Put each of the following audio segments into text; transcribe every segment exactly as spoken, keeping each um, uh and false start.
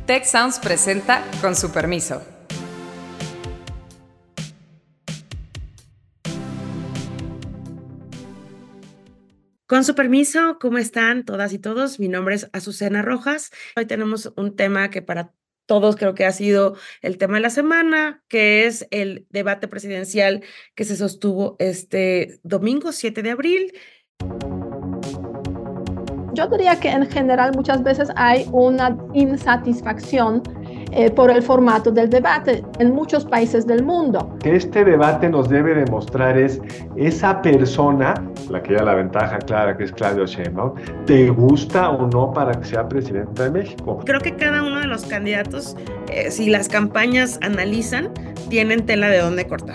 Tech Sounds presenta Con su permiso. Con su permiso, ¿cómo están todas y todos? Mi nombre es Azucena Rojas. Hoy tenemos un tema que para todos creo que ha sido el tema de la semana, que es el debate presidencial que se sostuvo este domingo siete de abril. Yo diría que en general muchas veces hay una insatisfacción eh, por el formato del debate en muchos países del mundo. Que este debate nos debe demostrar es esa persona, la que ya la ventaja clara que es Claudia Sheinbaum, ¿te gusta o no para que sea presidenta de México? Creo que cada uno de los candidatos, eh, si las campañas analizan, tienen tela de dónde cortar.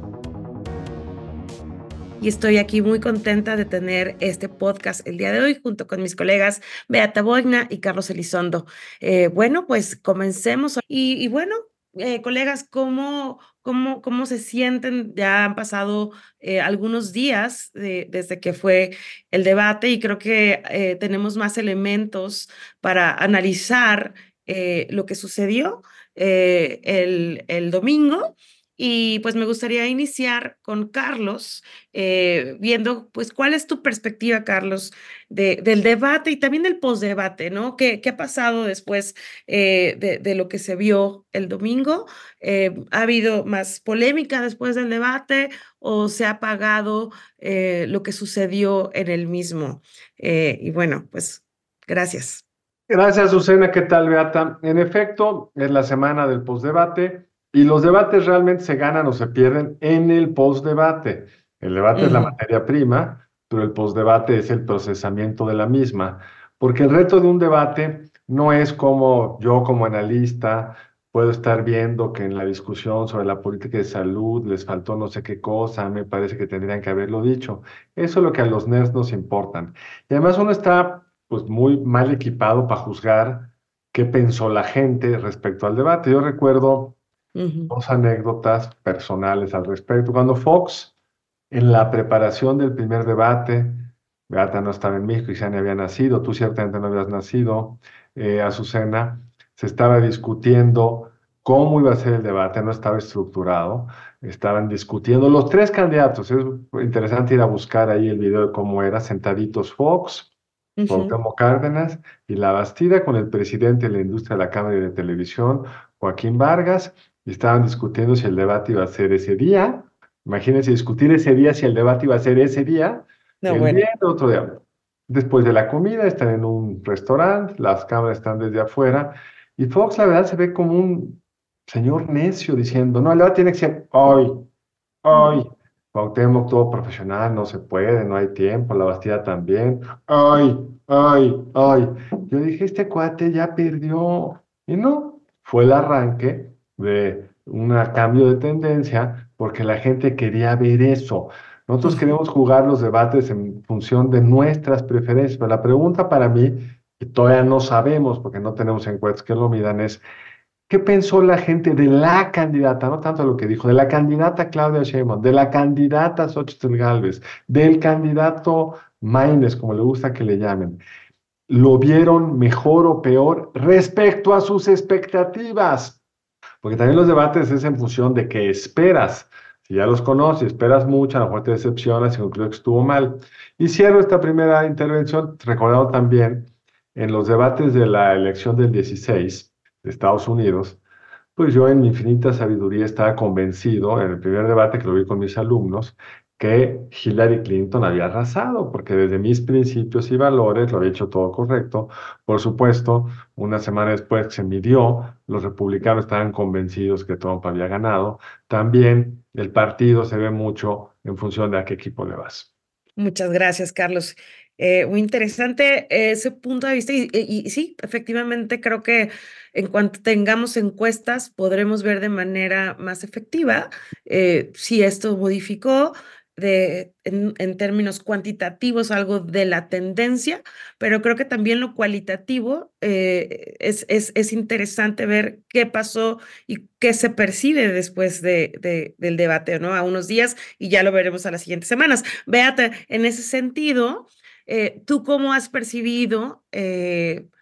Y estoy aquí muy contenta de tener este podcast el día de hoy junto con mis colegas Beata Boigna y Carlos Elizondo. Eh, bueno, pues comencemos. Y, y bueno, eh, colegas, ¿cómo, cómo, ¿cómo se sienten? Ya han pasado eh, algunos días de, desde que fue el debate y creo que eh, tenemos más elementos para analizar eh, lo que sucedió eh, el, el domingo. Y pues me gustaría iniciar con Carlos, eh, viendo pues cuál es tu perspectiva, Carlos, de, del debate y también del postdebate, ¿no? ¿Qué, qué ha pasado después eh, de, de lo que se vio el domingo? Eh, ¿Ha habido más polémica después del debate o se ha apagado eh, lo que sucedió en el mismo? Eh, y bueno, pues gracias. Gracias, Azucena. ¿Qué tal, Beata? En efecto, es la semana del postdebate y los debates realmente se ganan o se pierden en el postdebate. El debate es la Ujú. materia prima, pero el postdebate es el procesamiento de la misma. Porque el reto de un debate no es como yo como analista puedo estar viendo que en la discusión sobre la política de salud les faltó no sé qué cosa, me parece que tendrían que haberlo dicho. Eso es lo que a los nerds nos importan. Y además uno está pues muy mal equipado para juzgar qué pensó la gente respecto al debate. Yo recuerdo Ujú. dos anécdotas personales al respecto. Cuando Fox, en la preparación del primer debate, Beata no estaba en México y ya ni había nacido, tú ciertamente no habías nacido, eh, Azucena, se estaba discutiendo cómo iba a ser el debate, no estaba estructurado, estaban discutiendo los tres candidatos. Es interesante ir a buscar ahí el video de cómo era, sentaditos Fox, Ujú. Cuauhtémoc Cárdenas y La Bastida con el presidente de la industria de la Cámara y de Televisión, Joaquín Vargas, y estaban discutiendo si el debate iba a ser ese día. Imagínense discutir ese día si el debate iba a ser ese día, No, el bueno. día y otro día. Después de la comida están en un restaurante, las cámaras están desde afuera, y Fox la verdad se ve como un señor necio diciendo, no, el debate tiene que ser hoy, hoy. Cuauhtémoc, todo profesional, no se puede, no hay tiempo, La Bastida también. Ay, ay, ay. Yo dije, este cuate ya perdió. Y no, fue el arranque de un cambio de tendencia porque la gente quería ver eso. Nosotros Ujú. queremos jugar los debates en función de nuestras preferencias, pero la pregunta para mí, que todavía no sabemos porque no tenemos encuestas que lo midan, es ¿qué pensó la gente de la candidata? No tanto lo que dijo, de la candidata Claudia Sheinbaum, de la candidata Xóchitl Gálvez, del candidato Maínez, como le gusta que le llamen. ¿Lo vieron mejor o peor respecto a sus expectativas? Porque también los debates es en función de qué esperas. Si ya los conoces, esperas mucho, a lo mejor te decepcionas y concluyes que estuvo mal. Y cierro esta primera intervención recordando también en los debates de la elección del dieciséis de Estados Unidos, pues yo en mi infinita sabiduría estaba convencido en el primer debate que lo vi con mis alumnos que Hillary Clinton había arrasado, porque desde mis principios y valores lo había hecho todo correcto. Por supuesto, una semana después que se midió, los republicanos estaban convencidos que Trump había ganado. También el partido se ve mucho en función de a qué equipo le vas. Muchas gracias, Carlos. Eh, muy interesante ese punto de vista y, y- y sí, efectivamente creo que en cuanto tengamos encuestas podremos ver de manera más efectiva eh, si esto modificó de, en, en términos cuantitativos algo de la tendencia, pero creo que también lo cualitativo eh, es, es, es interesante ver qué pasó y qué se percibe después de, de- del debate, ¿no? A unos días y ya lo veremos a las siguientes semanas. Beata, en ese sentido, eh, ¿tú cómo has percibido, eh,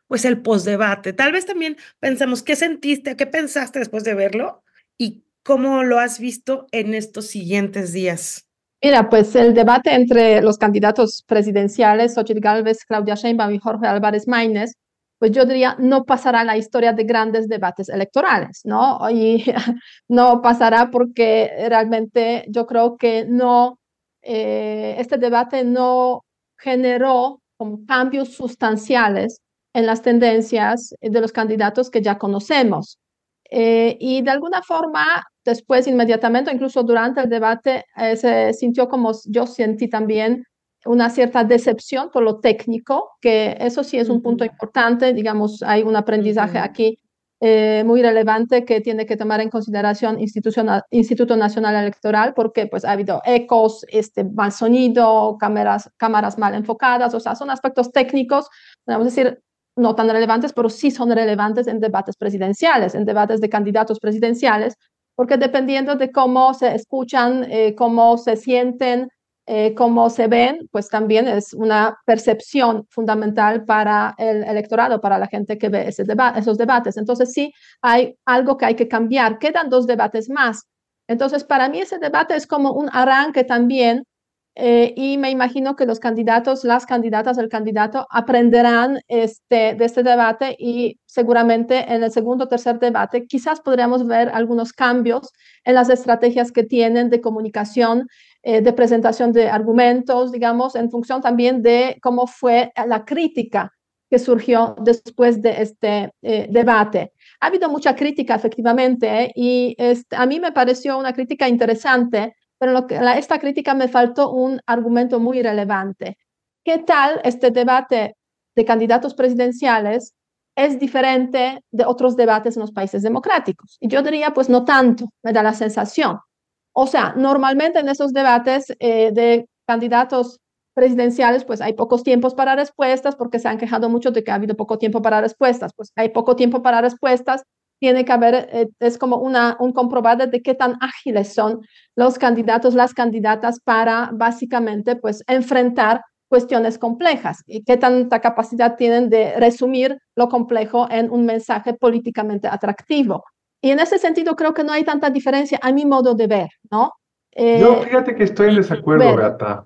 pues el postdebate. Tal vez también pensamos, ¿qué sentiste? ¿Qué pensaste después de verlo? ¿Y cómo lo has visto en estos siguientes días? Mira, pues el debate entre los candidatos presidenciales, Xochitl Gálvez, Claudia Sheinbaum y Jorge Álvarez Maínez, pues yo diría, no pasará la historia de grandes debates electorales, ¿no? Y no pasará porque realmente yo creo que no, eh, este debate no generó como cambios sustanciales en las tendencias de los candidatos que ya conocemos. Eh, y de alguna forma, después, inmediatamente, incluso durante el debate, eh, se sintió como yo sentí también una cierta decepción por lo técnico, que eso sí es un uh-huh. punto importante, digamos, hay un aprendizaje uh-huh. aquí eh, muy relevante que tiene que tomar en consideración Instituto Nacional Electoral, porque pues ha habido ecos, este, mal sonido, cámaras, cámaras mal enfocadas, o sea, son aspectos técnicos, podemos decir, no tan relevantes, pero sí son relevantes en debates presidenciales, en debates de candidatos presidenciales, porque dependiendo de cómo se escuchan, eh, cómo se sienten, eh, cómo se ven, pues también es una percepción fundamental para el electorado, para la gente que ve ese deba- esos debates. Entonces sí hay algo que hay que cambiar. Quedan dos debates más. Entonces para mí ese debate es como un arranque también. Eh, y me imagino que los candidatos, las candidatas, el candidato aprenderán este, de este debate y seguramente en el segundo o tercer debate quizás podríamos ver algunos cambios en las estrategias que tienen de comunicación, eh, de presentación de argumentos, digamos, en función también de cómo fue la crítica que surgió después de este eh, debate. Ha habido mucha crítica, efectivamente, y este, a mí me pareció una crítica interesante, pero lo que, la, esta crítica me faltó un argumento muy relevante. ¿Qué tal este debate de candidatos presidenciales es diferente de otros debates en los países democráticos? Y yo diría, pues no tanto, me da la sensación. O sea, normalmente en esos debates eh, de candidatos presidenciales, pues hay pocos tiempos para respuestas, porque se han quejado mucho de que ha habido poco tiempo para respuestas. Pues hay poco tiempo para respuestas, tiene que haber, eh, es como una, un comprobado de qué tan ágiles son los candidatos, las candidatas para básicamente pues enfrentar cuestiones complejas y qué tanta capacidad tienen de resumir lo complejo en un mensaje políticamente atractivo. Y en ese sentido creo que no hay tanta diferencia a mi modo de ver, ¿no? Eh, Yo fíjate que estoy en desacuerdo, ver. Beata.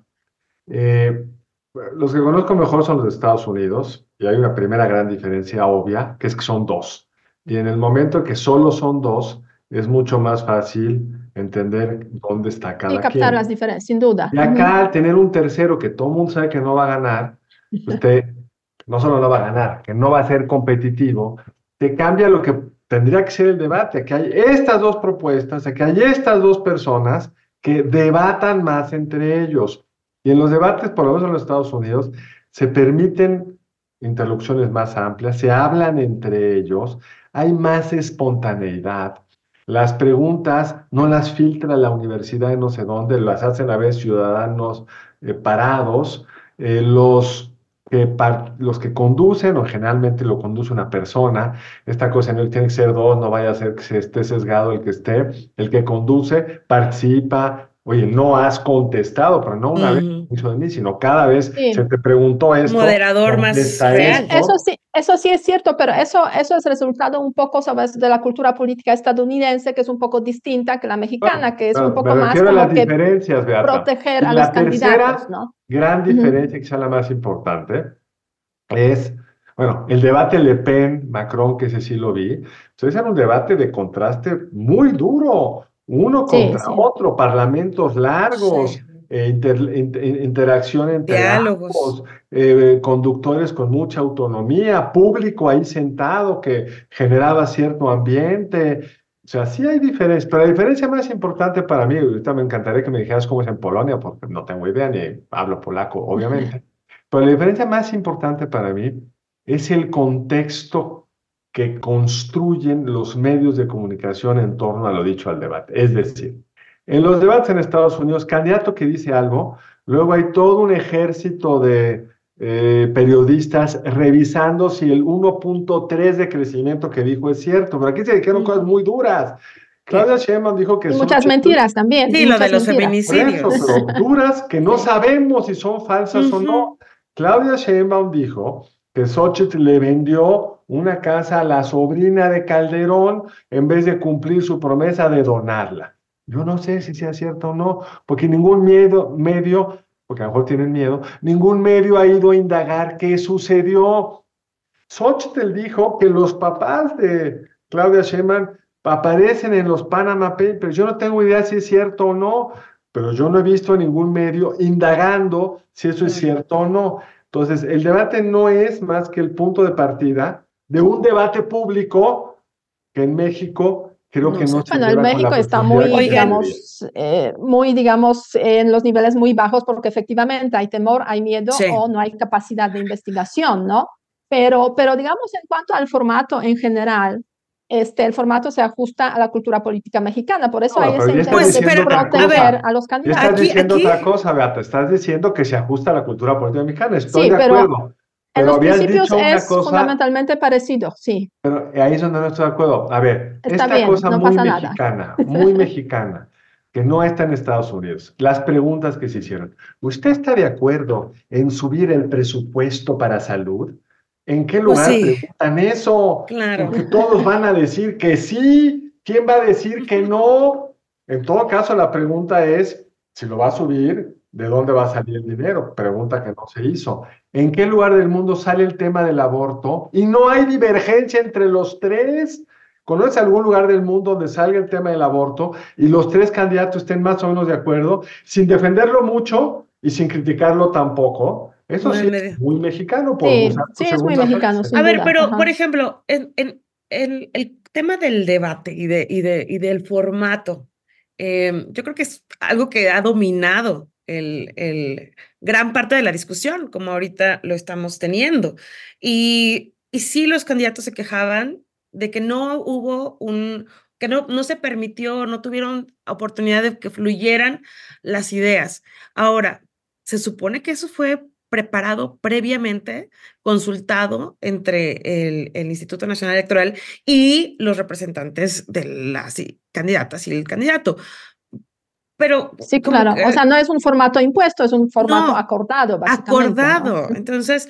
Eh, los que conozco mejor son los de Estados Unidos y hay una primera gran diferencia obvia, que es que son dos. Y en el momento que solo son dos, es mucho más fácil entender dónde está cada quien. Y captar quien. las diferencias, sin duda. Y acá, uh-huh. al tener un tercero que todo el mundo sabe que no va a ganar, usted no solo no va a ganar, que no va a ser competitivo, te cambia lo que tendría que ser el debate, que hay estas dos propuestas, que hay estas dos personas que debatan más entre ellos. Y en los debates, por lo menos en los Estados Unidos, se permiten interlocuciones más amplias, se hablan entre ellos, hay más espontaneidad. Las preguntas no las filtra la universidad de no sé dónde, las hacen a veces ciudadanos eh, parados. Eh, los, que par, los que conducen, o generalmente lo conduce una persona, esta cosa no tiene que ser dos, no vaya a ser que se esté sesgado el que esté, el que conduce participa. Oye, no has contestado, pero no una uh-huh. vez mucho de mí, sino cada vez sí. se te preguntó esto. Moderador más real. Eso sí, eso sí es cierto, pero eso, eso es resultado un poco, ¿sabes?, de la cultura política estadounidense, que es un poco distinta que la mexicana, bueno, que es un poco más como a las que diferencias, Beata. proteger y a la los candidatos, ¿no? Gran diferencia, uh-huh. quizá la más importante, es, bueno, el debate Le Pen-Macron, que ese sí lo vi. Entonces era un debate de contraste muy duro. Uno contra sí, sí. otro, parlamentos largos, sí. eh, inter, inter, interacción entre diálogos, ambos, eh, conductores con mucha autonomía, público ahí sentado que generaba cierto ambiente. O sea, sí hay diferencias, pero la diferencia más importante para mí, ahorita me encantaría que me dijeras cómo es en Polonia, porque no tengo idea, ni hablo polaco, obviamente, pero la diferencia más importante para mí es el contexto que construyen los medios de comunicación en torno a lo dicho al debate. Es decir, en los debates en Estados Unidos, candidato que dice algo, luego hay todo un ejército de eh, periodistas revisando si el uno punto tres de crecimiento que dijo es cierto, pero aquí se dijeron mm. cosas muy duras. Claudia Sheinbaum dijo que y son muchas mentiras también. Sí, lo de los mentiras. feminicidios. Eso, pero duras que no sabemos si son falsas uh-huh. o no. Claudia Sheinbaum dijo que Xóchitl le vendió una casa a la sobrina de Calderón en vez de cumplir su promesa de donarla. Yo no sé si sea cierto o no, porque ningún miedo, medio, porque a lo mejor tienen miedo, ningún medio ha ido a indagar qué sucedió. Xóchitl dijo que los papás de Claudia Sheinbaum aparecen en los Panama Papers. Yo no tengo idea si es cierto o no, pero yo no he visto a ningún medio indagando si eso es cierto o no. Entonces, el debate no es más que el punto de partida de un debate público que en México creo No que sé. no se Bueno, en lleva con la México está profundidad muy, que se debería. digamos, eh, muy, digamos, en los niveles muy bajos porque efectivamente hay temor, hay miedo Sí. o no hay capacidad de investigación, ¿no? Pero, pero digamos, en cuanto al formato en general, este, el formato se ajusta a la cultura política mexicana, por eso No, hay pero ese ya estás Pues, interés de diciendo pero, otra proteger cosa. a los Ya estás candidatos. Aquí- diciendo aquí- otra cosa, Beata. Estás diciendo que se ajusta a la cultura política mexicana. Estoy Sí, de pero acuerdo. en Pero los habías principios dicho una es cosa, fundamentalmente parecido, sí, pero ahí es donde no estoy de acuerdo. A ver, está esta bien, cosa no muy pasa nada. mexicana, muy mexicana, que no está en Estados Unidos, las preguntas que se hicieron. ¿Usted está de acuerdo en subir el presupuesto para salud? ¿En qué Pues lugar sí, preguntan eso? claro. Porque todos van a decir que sí. ¿Quién va a decir que no? En todo caso, la pregunta es, si lo va a subir, ¿de dónde va a salir el dinero? Pregunta que no se hizo. ¿En qué lugar del mundo sale el tema del aborto? Y no hay divergencia entre los tres. ¿Conoces algún lugar del mundo donde salga el tema del aborto y los tres candidatos estén más o menos de acuerdo, sin defenderlo mucho y sin criticarlo tampoco? Eso Muy sí es medio. muy mexicano, por Sí, usar tu sí, es muy segunda mexicano, frase. sin A ver, duda. pero Ajá. por ejemplo, en, en- el, el tema del debate y, de, y, de, y del formato, eh, yo creo que es algo que ha dominado el, el gran parte de la discusión, como ahorita lo estamos teniendo. Y, y sí, los candidatos se quejaban de que no hubo un, que no, no se permitió, no tuvieron oportunidad de que fluyeran las ideas. Ahora, se supone que eso fue preparado previamente, consultado entre el, el Instituto Nacional Electoral y los representantes de las y- candidatas y el candidato. Pero Sí, como claro. que O sea, no es un formato impuesto, es un formato no, acordado, básicamente, ¿no? acordado. Entonces,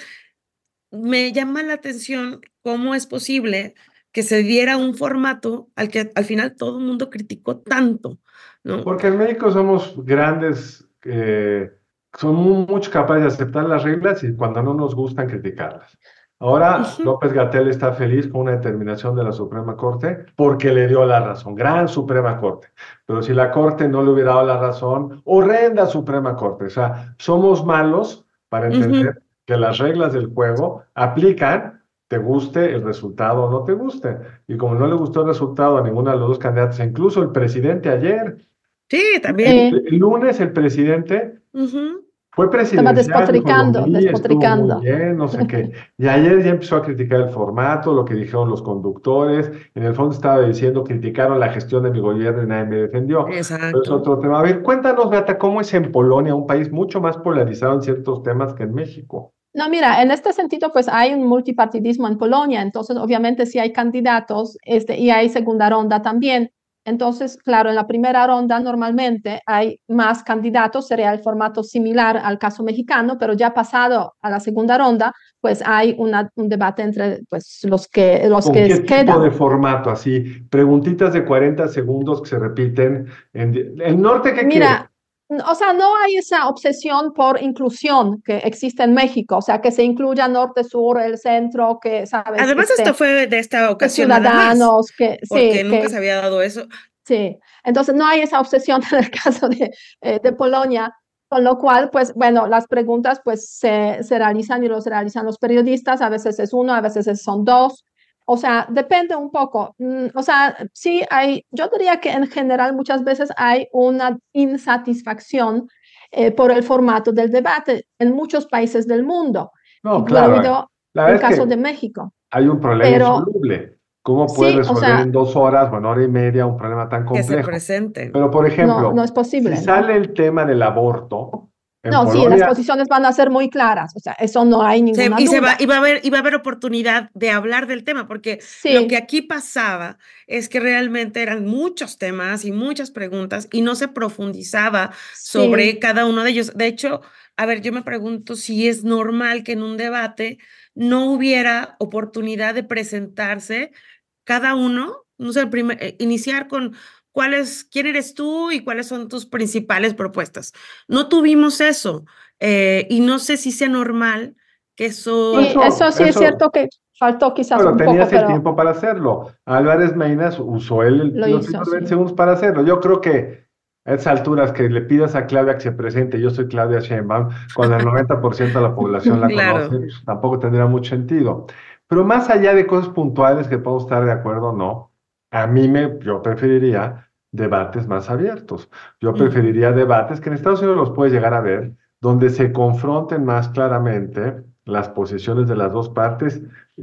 me llama la atención cómo es posible que se diera un formato al que al final todo el mundo criticó tanto, ¿no? Porque en México somos grandes, eh, somos mucho capaces de aceptar las reglas y cuando no nos gustan criticarlas. Ahora Ujú. López-Gatell está feliz con una determinación de la Suprema Corte porque le dio la razón, gran Suprema Corte. Pero si la Corte no le hubiera dado la razón, horrenda Suprema Corte. O sea, somos malos para entender Ujú. que las reglas del juego aplican, te guste el resultado o no te guste. Y como no le gustó el resultado a ninguna de los dos candidatos, incluso el presidente ayer, Sí, el, también. Sí, el lunes el presidente Ujú. fue estaba presidencial, dijo, lo despotricando, vi, estuvo muy despotricando. bien, no sé qué. Y ayer ya empezó a criticar el formato, lo que dijeron los conductores. En el fondo estaba diciendo, criticaron la gestión de mi gobierno y nadie me defendió. Pero es Exacto. otro tema. A ver, cuéntanos, Beata, ¿cómo es en Polonia, un país mucho más polarizado en ciertos temas que en México? No, mira, en este sentido, pues hay un multipartidismo en Polonia, entonces obviamente sí hay candidatos, este, y hay segunda ronda también. Entonces, claro, en la primera ronda normalmente hay más candidatos, sería el formato similar al caso mexicano, pero ya pasado a la segunda ronda, pues hay una, un debate entre pues, los que, los ¿Con que qué tipo quedan. de formato? Así, preguntitas de cuarenta segundos que se repiten. En... ¿El norte qué quiere? Mira, o sea, no hay esa obsesión por inclusión que existe en México, o sea, que se incluya norte, sur, el centro, que, sabes, Además, esto este, fue de esta que ocasión nada más, ciudadanos, que porque sí, nunca se que había dado eso. sí. Entonces, no hay esa obsesión en el caso de, eh, de Polonia, con lo cual, pues, bueno, las preguntas, pues, se, se realizan y los realizan los periodistas, a veces es uno, a veces es- son dos. O sea, depende un poco. Mm, O sea, sí hay, yo diría que en general muchas veces hay una insatisfacción eh, por el formato del debate en muchos países del mundo, No, claro. incluido La el verdad es caso que de México. hay un problema Pero insoluble. ¿Cómo puedes sí, o resolver sea, en dos horas o en hora y media un problema tan Que se complejo? presenten. Pero, por no, no ejemplo, es si posible, ¿no? sale el tema del aborto, En No, sí, las Polonia, posiciones van a ser muy claras, o sea, eso no hay Se- ninguna y, se va, duda. y, va a haber, y va a haber oportunidad de hablar del tema, porque lo que Sí, aquí pasaba es que realmente eran muchos temas y muchas preguntas y no se profundizaba sobre sí. cada uno de ellos. De hecho, a ver, yo me pregunto si es normal que en un debate no hubiera oportunidad de presentarse cada uno, no sé, el primer- eh, iniciar con cuáles, quién eres tú y cuáles son tus principales propuestas. No tuvimos eso, eh, y no sé si sea normal que eso... Sí, eso eso, sí es eso, cierto que faltó quizás bueno, un poco, tenías el pero tiempo para hacerlo. Álvarez Maínez usó el- lo los hizo, primeros veinte sí. segundos para hacerlo. Yo creo que a esas alturas que le pidas a Claudia que se presente, yo soy Claudia Sheinbaum, cuando el noventa por ciento de la población la conoce, Claro. pues, tampoco tendría mucho sentido. Pero más allá de cosas puntuales que podemos estar de acuerdo o no, a mí me, yo preferiría debates más abiertos. Yo Ujú. preferiría debates que en Estados Unidos los puedes llegar a ver, donde se confronten más claramente las posiciones de las dos partes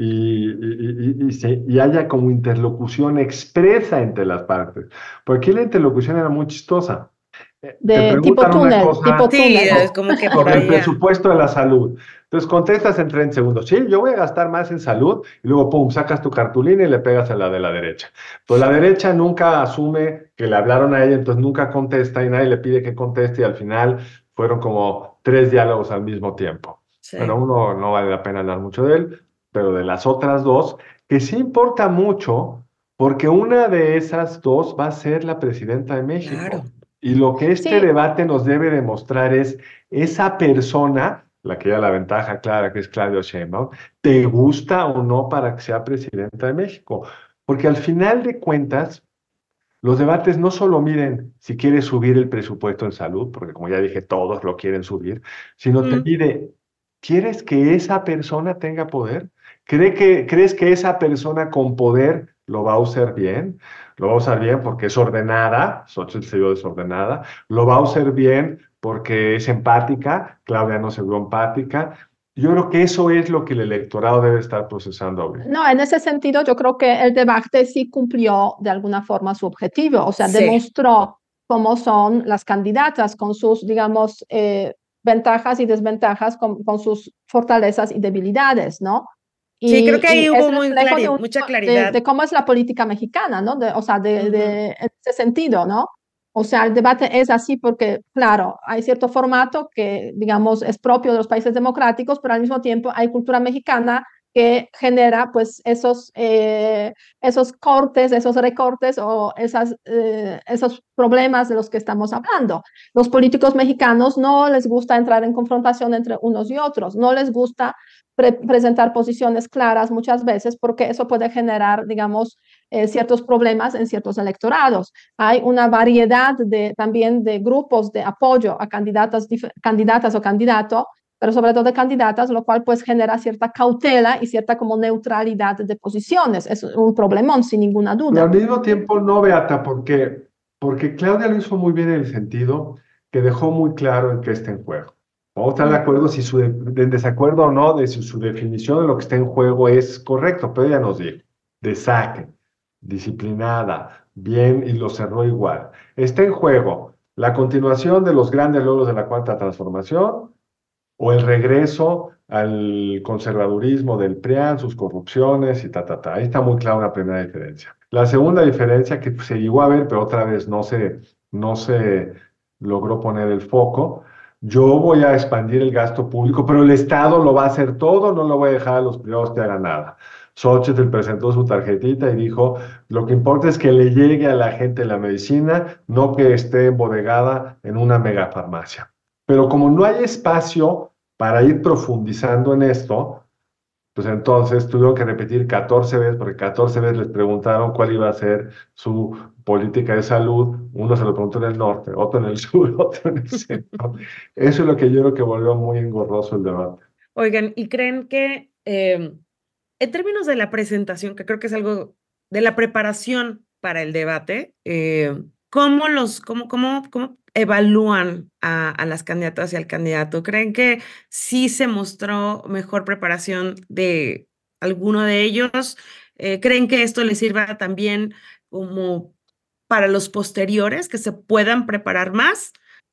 y, y, y, y se- y haya como interlocución expresa entre las partes. Porque aquí la interlocución era muy chistosa. Eh, Te De tipo preguntan una túnel, tipo cosa Sí, túnel. es so- como que por sobre el allá. presupuesto de la salud. Entonces contestas en treinta segundos, sí, yo voy a gastar más en salud, y luego, pum, sacas tu cartulina y le pegas a la de la derecha. Pues la derecha nunca asume que le hablaron a ella, entonces nunca contesta y nadie le pide que conteste y al final fueron como tres diálogos al mismo tiempo. Bueno, Sí, uno no vale la pena hablar mucho de él, pero de las otras dos, que sí importa mucho, porque una de esas dos va a ser la presidenta de claro. México. Y lo que este Sí, debate nos debe demostrar es esa persona, la que ya la ventaja clara que es Claudia Sheinbaum, ¿te gusta o no para que sea presidenta de México? Porque al final de cuentas, los debates no solo miden si quieres subir el presupuesto en salud, porque como ya dije, todos lo quieren subir, sino te Mm. mide, ¿quieres que esa persona tenga poder? ¿Cree que, ¿crees que esa persona con poder lo va a usar bien? Lo va a usar bien porque es ordenada, Xochitl se vio desordenada, lo va a usar bien porque es empática, Claudia no se vio empática. Yo creo que eso es lo que el electorado debe estar procesando ahorita. no, en ese sentido yo creo que el debate sí cumplió de alguna forma su objetivo, o sea, Sí. demostró cómo son las candidatas con sus, digamos, eh, ventajas y desventajas, con, con sus fortalezas y debilidades, ¿no? Sí, creo Y, que y ahí es hubo muy reflejo de, clari- un- mucha de, claridad. de cómo es la política mexicana, ¿no? De, o sea, de, Ujú. de, en ese sentido, ¿no? O sea, el debate es así porque, claro, hay cierto formato que, digamos, es propio de los países democráticos, pero al mismo tiempo hay cultura mexicana que genera, pues, esos, eh, esos cortes, esos recortes o esas, eh, esos problemas de los que estamos hablando. Los políticos mexicanos no les gusta entrar en confrontación entre unos y otros, no les gusta pre presentar posiciones claras muchas veces porque eso puede generar, digamos, eh, ciertos problemas en ciertos electorados. Hay una variedad de, también de grupos de apoyo a candidatas, candidatas o candidatos, pero sobre todo de candidatas, lo cual pues genera cierta cautela y cierta como neutralidad de posiciones. Es un problemón, sin ninguna Pero al duda. mismo tiempo no, Beata, porque, porque Claudia lo hizo muy bien en el sentido que dejó muy claro en qué está en juego. Vamos a estar de Mm. acuerdo si su de, de desacuerdo o no de si su definición de lo que está en juego es correcto, pero ella nos dijo, de saque, disciplinada, bien y lo cerró igual. Está en juego la continuación de los grandes logros de la Cuarta Transformación o el regreso al conservadurismo del PRIAN, sus corrupciones y ta, ta, ta. Ahí está muy clara una primera diferencia. La segunda diferencia que se llegó a ver, pero otra vez no se, no se logró poner el foco, yo voy a expandir el gasto público, pero el Estado lo va a hacer todo, no lo voy a dejar a los privados que hagan nada. Xochitl presentó su tarjetita y dijo, lo que importa es que le llegue a la gente la medicina, no que esté embodegada en una megafarmacia. Pero como no hay espacio para ir profundizando en esto, pues entonces tuvieron que repetir catorce veces, porque catorce veces les preguntaron cuál iba a ser su política de salud. Uno se lo preguntó en el norte, otro en el sur, otro en el centro. Eso es lo que yo creo que volvió muy engorroso el debate. Oigan, ¿y creen que eh, en términos de la presentación, que creo que es algo de la preparación para el debate, eh, ¿cómo los, cómo, cómo, cómo evalúan a, a las candidatas y al candidato? ¿Creen que sí se mostró mejor preparación de alguno de ellos? Eh, ¿creen que esto les sirva también como para los posteriores, que se puedan preparar más?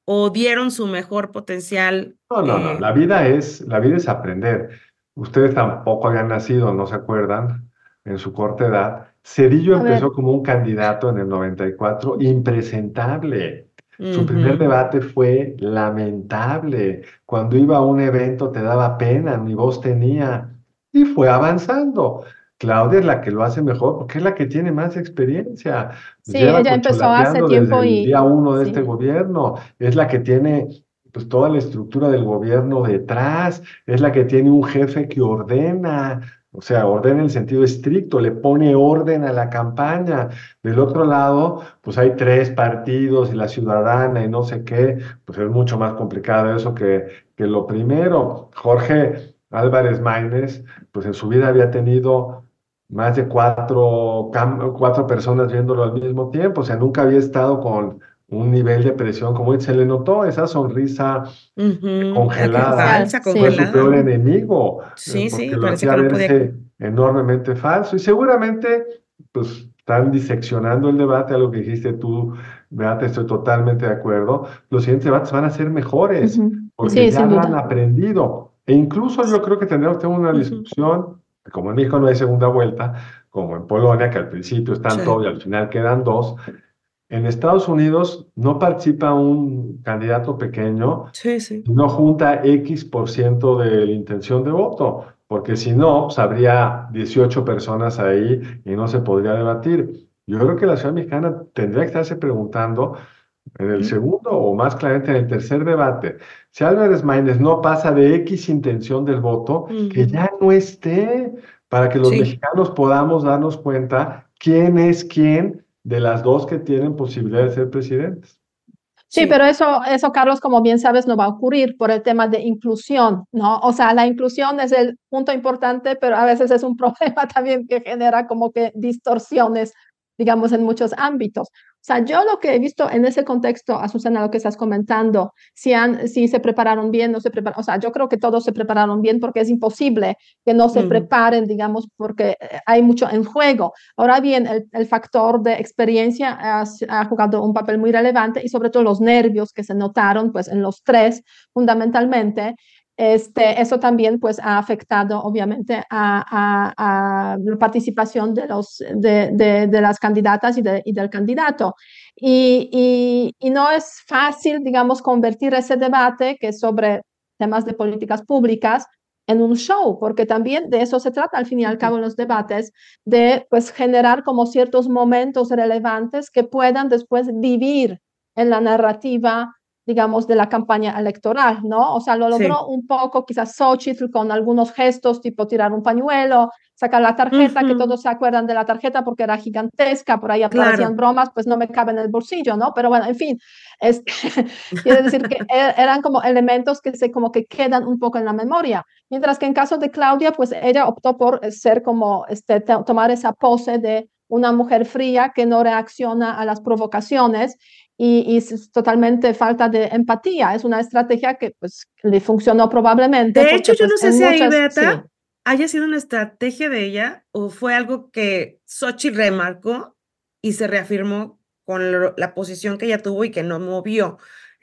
o dieron su mejor potencial? No, no, no. Eh, La vida es, la vida es aprender. Ustedes tampoco habían nacido, ¿no se acuerdan? En su corta edad. Cedillo A ver, empezó como un candidato en el noventa y cuatro, impresentable. Su primer ujú, debate fue lamentable. Cuando iba a un evento te daba pena, ni voz tenía. Y fue avanzando. Claudia es la que lo hace mejor porque es la que tiene más experiencia. sí, Lleva ella empezó hace corcholateando desde tiempo el y día uno de este sí. gobierno. Es la que tiene pues toda la estructura del gobierno detrás, es la que tiene un jefe que ordena, o sea, ordena en el sentido estricto, le pone orden a la campaña. Del otro lado, pues hay tres partidos y la ciudadana y no sé qué, pues es mucho más complicado eso que, que lo primero. Jorge Álvarez Maínez, pues en su vida había tenido más de cuatro, cam- cuatro personas viéndolo al mismo tiempo, o sea, nunca había estado con un nivel de presión como él. Se le notó esa sonrisa ujú, ah, qué congelada, Artificial, falsa, fue sí. su peor congelada. enemigo, eh, Sí, porque sí, lo parecía hacía que no podía. verse enormemente falso. Y seguramente, pues, están diseccionando el debate, a lo que dijiste tú, Beata, estoy totalmente de acuerdo. Los siguientes debates van a ser mejores, Ujú. porque Sí, ya sin habrán duda. aprendido. E incluso yo creo que tendremos que tener una Ujú, discusión, como en México no hay segunda vuelta, como en Polonia, que al principio están sí, todos y al final quedan dos. En Estados Unidos no participa un candidato pequeño sí, sí. y no junta X por ciento de la intención de voto, porque si no, pues habría dieciocho personas ahí y no se podría debatir. Yo creo que la ciudad mexicana tendría que estarse preguntando en el Ujú, segundo o más claramente en el tercer debate, si Álvarez Maínez no pasa de X intención del voto, que ujú, ya no esté, para que los sí, mexicanos podamos darnos cuenta quién es quién de las dos que tienen posibilidad de ser presidentes. Sí, sí. pero eso, eso, Carlos, como bien sabes, no va a ocurrir por el tema de inclusión, ¿no? O sea, la inclusión es el punto importante, pero a veces es un problema también que genera como que distorsiones, digamos, en muchos ámbitos. O sea, yo lo que he visto en ese contexto, Azucena, lo que estás comentando, si, han, si se prepararon bien, no se prepararon, o sea, yo creo que todos se prepararon bien porque es imposible que no se Ujú, preparen, digamos, porque eh, hay mucho en juego. Ahora bien, el, el factor de experiencia ha, ha, jugado un papel muy relevante y sobre todo los nervios que se notaron pues en los tres fundamentalmente. Este, eso también pues ha afectado obviamente a, a, a la participación de, los, de, de, de las candidatas y, de, y del candidato. Y, y, y no es fácil, digamos, convertir ese debate que es sobre temas de políticas públicas en un show, porque también de eso se trata al fin y al ujú. cabo en los debates, de pues generar como ciertos momentos relevantes que puedan después vivir en la narrativa, digamos, de la campaña electoral, ¿no? O sea, lo Sí. logró un poco quizás Xochitl con algunos gestos, tipo tirar un pañuelo, sacar la tarjeta, que Ujú, todos se acuerdan de la tarjeta porque era gigantesca, por ahí aparecían claro. bromas, pues no me cabe en el bolsillo, ¿no? Pero bueno, en fin, es, quiere decir que eran como elementos que se como que quedan un poco en la memoria. Mientras que en caso de Claudia, pues ella optó por ser como, este, tomar esa pose de una mujer fría que no reacciona a las provocaciones y, y es totalmente falta de empatía. Es una estrategia que pues le funcionó probablemente De hecho, porque yo no pues sé en si ahí, muchas, sí. Beata, haya sido una estrategia de ella o fue algo que Xochitl remarcó y se reafirmó con lo- la posición que ella tuvo y que no movió.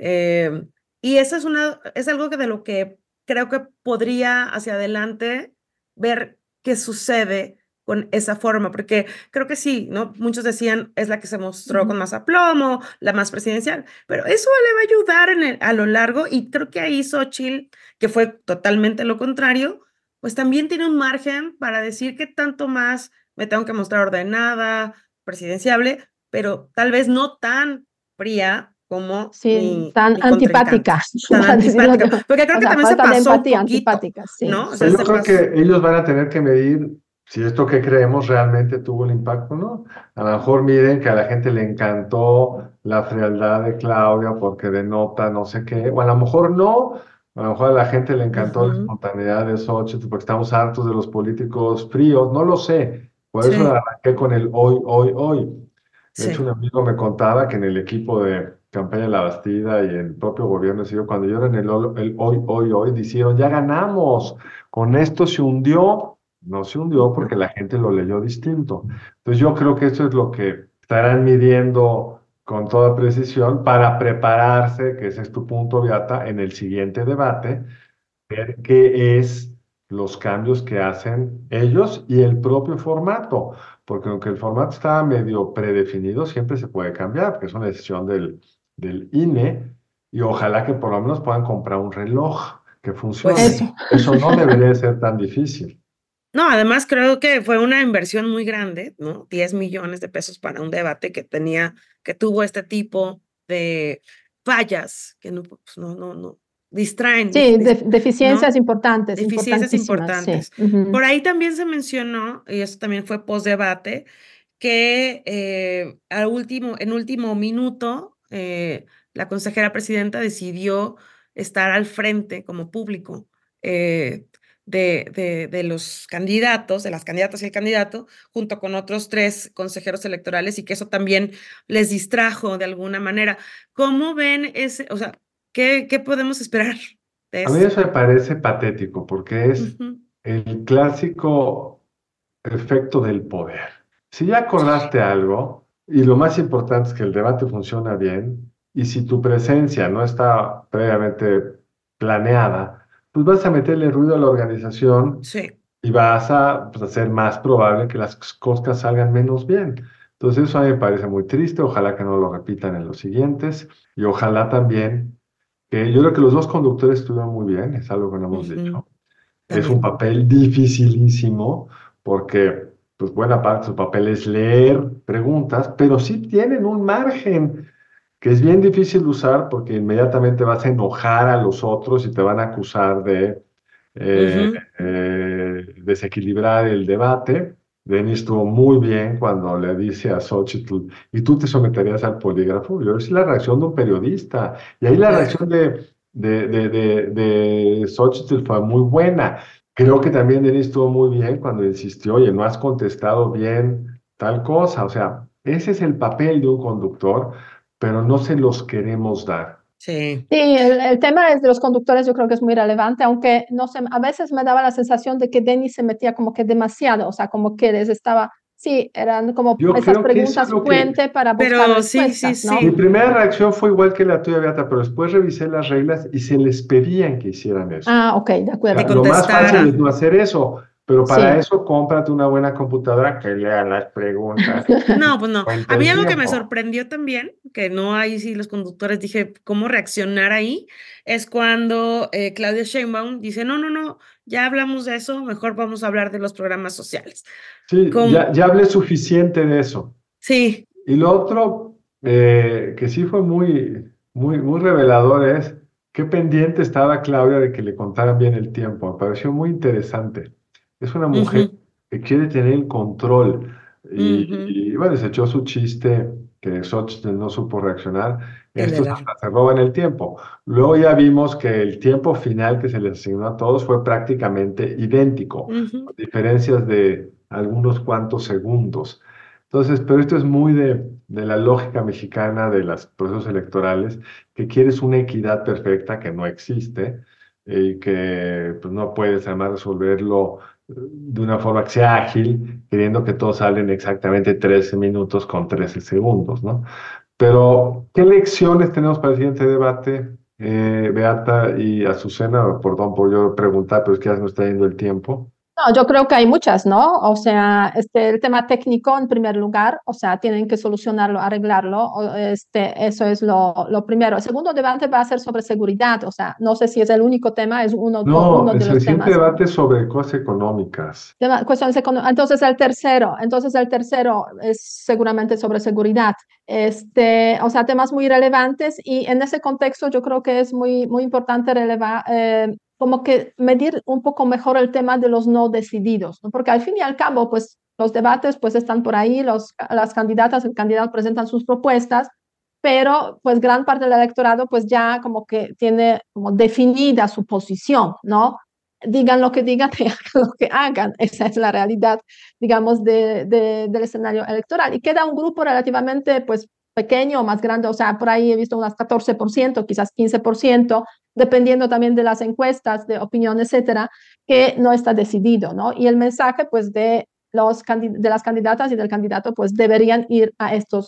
Eh, y eso es, una, es algo que de lo que creo que podría hacia adelante ver qué sucede con esa forma, porque creo que sí, ¿no? Muchos decían es la que se mostró con Ujú. más aplomo, la más presidencial, pero eso le va a ayudar en el- a lo largo y creo que ahí Xochitl, que fue totalmente lo contrario, pues también tiene un margen para decir que tanto más me tengo que mostrar ordenada, presidenciable, pero tal vez no tan fría como Sí, mi, tan mi contrincante, antipática, tan para decirlo antipática, yo. porque creo O que sea, también se falta de pasó un empatía, poquito, antipática, sí. ¿no? O sea, Pero yo se creo pasó. que ellos van a tener que medir si esto que creemos realmente tuvo el impacto o no. A lo mejor miren que a la gente le encantó la frialdad de Claudia porque denota no sé qué, o a lo mejor no, a lo mejor a la gente le encantó la Ujú, espontaneidad de Xochitl porque estamos hartos de los políticos fríos, no lo sé. Por eso sí, arranqué con el hoy, hoy, hoy. De hecho, sí. un amigo me contaba que en el equipo de campaña de La Bastida y el propio gobierno, decidió, cuando yo era en el, hol- el hoy, hoy, hoy, dijeron, ya ganamos, con esto se hundió. No se hundió porque Ujú, la gente lo leyó distinto. Entonces yo creo que eso es lo que estarán midiendo con toda precisión para prepararse, que ese es tu punto, Beata, en el siguiente debate, ver qué es los cambios que hacen ellos y el propio formato, porque aunque el formato estaba medio predefinido, siempre se puede cambiar, porque es una decisión del, del I N E, y ojalá que por lo menos puedan comprar un reloj que Pues funcione. sí. Eso. Eso no debería ser tan difícil. No, además creo que fue una inversión muy grande, ¿no? diez millones de pesos para un debate que tenía, que tuvo este tipo de fallas que no, pues, no, no, no, distraen, Sí, dif- dis- de- deficiencias ¿no? importantes, Deficiencias importantísimas, sí. importantes. Ujú. Por ahí también se mencionó, y eso también fue post-debate, que eh, al último, en último minuto, eh, la consejera presidenta decidió estar al frente como público eh, de, de, de los candidatos, de las candidatas y el candidato, junto con otros tres consejeros electorales, y que eso también les distrajo de alguna manera. ¿Cómo ven ese, o sea, qué, qué podemos esperar de A mí esto? eso me parece patético porque es Ujú. el clásico efecto del poder. Si ya acordaste algo, y lo más importante es que el debate funciona bien, y si tu presencia no está previamente planeada, pues vas a meterle ruido a la organización Sí. y vas a pues, hacer más probable que las cosas salgan menos bien. Entonces eso a mí me parece muy triste, ojalá que no lo repitan en los siguientes, y ojalá también que yo creo que los dos conductores estuvieron muy bien, es algo que no hemos Ujú. dicho. Es un También. papel dificilísimo porque pues buena parte de su papel es leer preguntas, pero sí tienen un margen que es bien difícil de usar porque inmediatamente vas a enojar a los otros y te van a acusar de eh, Ujú. eh, desequilibrar el debate. Denis estuvo muy bien cuando le dice a Xochitl, ¿y tú te someterías al polígrafo? Yo es la reacción de un periodista. Y ahí la Claro. reacción de, de, de, de, de Xochitl fue muy buena. Creo que también Denis estuvo muy bien cuando insistió, oye, no has contestado bien tal cosa. O sea, ese es el papel de un conductor, pero no se los queremos dar. Sí. Sí, el, el tema es de los conductores, yo creo que es muy relevante, aunque no sé, a veces me daba la sensación de que Denis se metía como que demasiado, o sea, como que les estaba, sí, eran como Yo esas creo que eso es preguntas lo que... puente para buscar Pero sí, sí, respuestas, ¿no? Mi sí. primera reacción fue igual que la tuya, Beata, pero después revisé las reglas y se les pedían que hicieran eso. Ah, ok, de O sea, Que acuerdo. lo más fácil es contestara. no hacer eso, pero para Sí. eso cómprate una buena computadora que lea las preguntas No, pues no. cuenta A mí el algo que me tiempo. sorprendió también, que no ahí sí los conductores dije cómo reaccionar ahí, es cuando eh, Claudia Sheinbaum dice, no, no, no, ya hablamos de eso, mejor vamos a hablar de los programas sociales. Sí, ya, Con... ya hablé suficiente de eso. Sí. Y lo otro eh, que sí fue muy, muy, muy revelador es qué pendiente estaba Claudia de que le contaran bien el tiempo. Me pareció muy interesante. Es una mujer Ujú. que quiere tener el control. Ujú. Y, y, bueno, se echó su chiste que Xochitl no supo reaccionar. El de Estos la... hasta se roban el tiempo. Luego ya vimos que el tiempo final que se les asignó a todos fue prácticamente idéntico, Ujú. con diferencias de algunos cuantos segundos. Entonces, pero esto es muy de, de la lógica mexicana de los procesos electorales, que quieres una equidad perfecta que no existe eh, y que pues, no puedes además resolverlo eh, de una forma que sea ágil, queriendo que todos salen exactamente trece minutos con trece segundos, ¿no? Pero, ¿qué lecciones tenemos para el siguiente debate, eh, Beata y Azucena? Perdón por yo preguntar, pero es que ya se nos está yendo el tiempo. No, yo creo que hay muchas, ¿no? O sea, este, el tema técnico en primer lugar, o sea, tienen que solucionarlo, arreglarlo, o, este, eso es lo, lo primero. El segundo debate va a ser sobre seguridad, o sea, no sé si es el único tema, es uno, No, uno el de los siguiente temas. debate es sobre cosas económicas. Tema- cuestiones económicas. Entonces el tercero, entonces el tercero es seguramente sobre seguridad. Este, o sea, temas muy relevantes y en ese contexto yo creo que es muy, muy importante relevar, eh, como que medir un poco mejor el tema de los no decididos, ¿no? Porque al fin y al cabo, pues los debates pues están por ahí, los, las candidatas, el candidato presentan sus propuestas, pero pues gran parte del electorado pues ya como que tiene como definida su posición, ¿no? Digan lo que digan y hagan lo que hagan. Esa es la realidad, digamos, de, de, del escenario electoral. Y queda un grupo relativamente, pues, pequeño o más grande, o sea, por ahí he visto unas catorce por ciento, quizás quince por ciento, dependiendo también de las encuestas, de opinión, etcétera, que no está decidido, ¿no? Y el mensaje, pues, de, los, de las candidatas y del candidato, pues, deberían ir a estos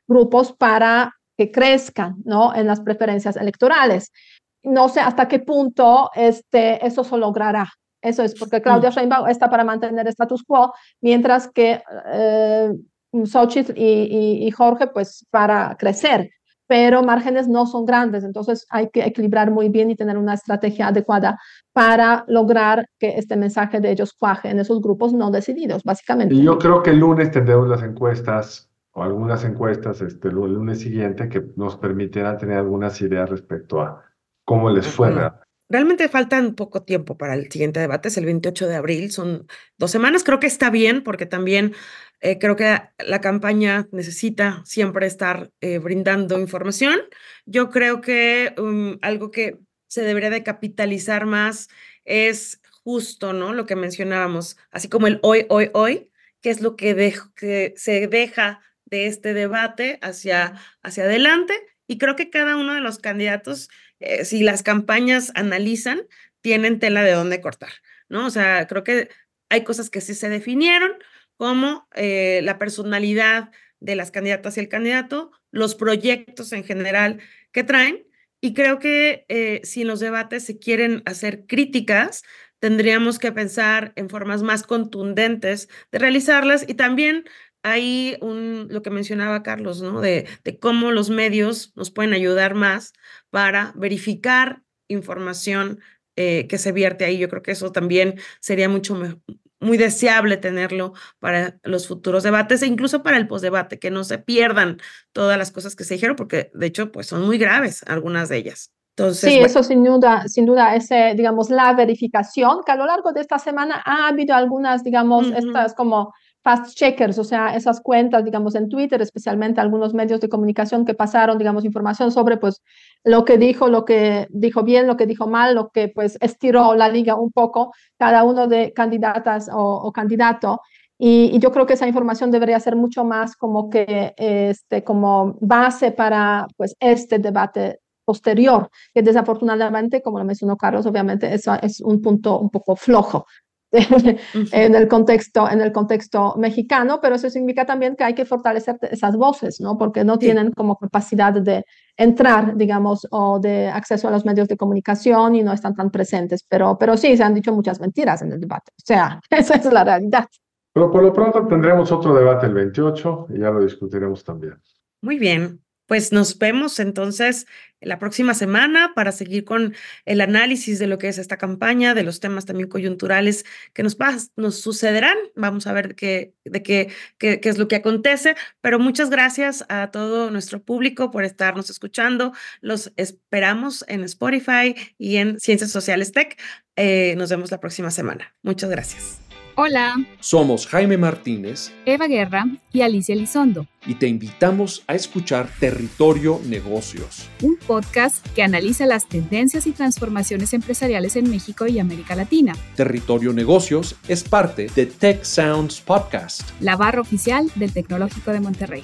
grupos para que crezcan, ¿no?, en las preferencias electorales. No sé hasta qué punto este, eso se logrará. Eso es porque Claudia Sheinbaum está para mantener status quo, mientras que eh, Xochitl y, y, y Jorge, pues, para crecer. Pero márgenes no son grandes, entonces hay que equilibrar muy bien y tener una estrategia adecuada para lograr que este mensaje de ellos cuaje en esos grupos no decididos, básicamente. Y yo creo que el lunes tendremos las encuestas, o algunas encuestas, este, el lunes siguiente, que nos permitirán tener algunas ideas respecto a cómo les fue. Bueno, realmente faltan poco tiempo para el siguiente debate, es el veintiocho de abril, son dos semanas, creo que está bien, porque también eh, creo que la campaña necesita siempre estar eh, brindando información. Yo creo que um, algo que se debería de capitalizar más es justo, ¿no?, lo que mencionábamos, así como el hoy, hoy, hoy, que es lo que, de, que se deja de este debate hacia, hacia adelante, y creo que cada uno de los candidatos, eh, si las campañas analizan, tienen tela de dónde cortar, ¿no? O sea, creo que hay cosas que sí se definieron, como eh, la personalidad de las candidatas y el candidato, los proyectos en general que traen, y creo que eh, si en los debates se quieren hacer críticas, tendríamos que pensar en formas más contundentes de realizarlas, y también hay un, lo que mencionaba Carlos, ¿no?, de, de cómo los medios nos pueden ayudar más para verificar información eh, que se vierte ahí. Yo creo que eso también sería mucho mejor, muy deseable tenerlo para los futuros debates e incluso para el postdebate, que no se pierdan todas las cosas que se dijeron, porque de hecho pues son muy graves algunas de ellas. Entonces, sí, bueno. eso sin duda, sin duda, ese, digamos, la verificación, que a lo largo de esta semana ha habido algunas, digamos, uh-huh. estas como fast checkers, o sea, esas cuentas, digamos, en Twitter, especialmente algunos medios de comunicación que pasaron, digamos, información sobre, pues, lo que dijo, lo que dijo bien, lo que dijo mal, lo que, pues, estiró la liga un poco, cada uno de candidatas o, o candidato. Y, y yo creo que esa información debería ser mucho más como que, este, como base para, pues, este debate posterior, que desafortunadamente, como lo mencionó Carlos, obviamente eso es un punto un poco flojo uh-huh. en el contexto, en el contexto mexicano, pero eso significa también que hay que fortalecer esas voces, ¿no?, porque no sí. tienen como capacidad de entrar, digamos, o de acceso a los medios de comunicación y no están tan presentes, pero, pero sí, se han dicho muchas mentiras en el debate, o sea, esa es la realidad. Pero por lo pronto tendremos otro debate el veintiocho y ya lo discutiremos también. Muy bien. Pues nos vemos entonces la próxima semana para seguir con el análisis de lo que es esta campaña, de los temas también coyunturales que nos, nos sucederán. Vamos a ver qué, de qué, qué, qué es lo que acontece, pero muchas gracias a todo nuestro público por estarnos escuchando. Los esperamos en Spotify y en Ciencias Sociales Tech. Eh, nos vemos la próxima semana. Muchas gracias. Hola. Somos Jaime Martínez, Eva Guerra y Alicia Elizondo. Y te invitamos a escuchar Territorio Negocios, un podcast que analiza las tendencias y transformaciones empresariales en México y América Latina. Territorio Negocios es parte de Tech Sounds Podcast, la barra oficial del Tecnológico de Monterrey.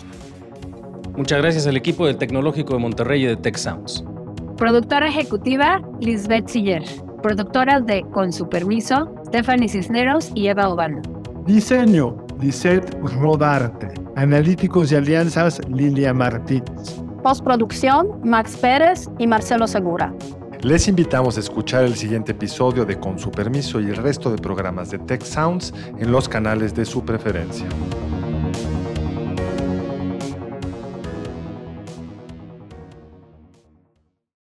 Muchas gracias al equipo del Tecnológico de Monterrey y de Tech Sounds. Productora ejecutiva, Lisbeth Siller. Productoras de Con Su Permiso, Stephanie Cisneros y Eva Obando. Diseño, Lisette Rodarte. Analíticos y alianzas, Lilia Martínez. Postproducción, Max Pérez y Marcelo Segura. Les invitamos a escuchar el siguiente episodio de Con Su Permiso y el resto de programas de Tech Sounds en los canales de su preferencia.